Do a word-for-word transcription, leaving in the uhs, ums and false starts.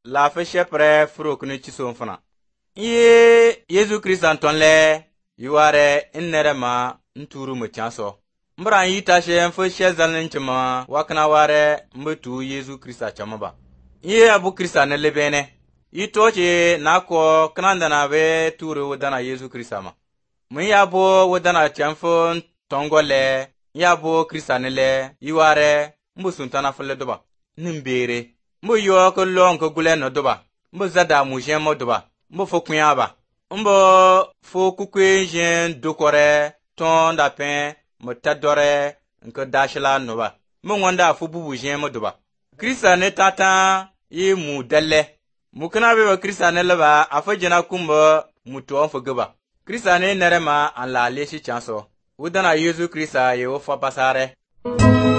la fe shepre furo kuni chiso fana. Iye Yesu Krista ntonle yuare innere ma nturu mu chanso. Mbra yita she fo she zalin chima wakna ware mbetu Yesu Krista chamaba. Iye abu Krista ne lebene. Itoche nako kananda na be turu wadana Yesu Krista ma. Mun yabo wadana chamfo tongole yabo Krista ne le yuare mbu suntana fule doba. Nimbere mbu yo ko long ko gule no doba. Mbu zada mu jemo doba. Mbu fo kunyaba. Mbu fo kukwe jen dokore ton da pen mo tadore nko dashla noba. Mbu wanda fo bubu jemo doba. Krista ne tata yi mu dalle. Mukana be Krista ne leba afo jena kumba mutu on fo gaba. Krista ne nerema an la leshi chanso. Udana Yesu Krista ye wo fa pasare.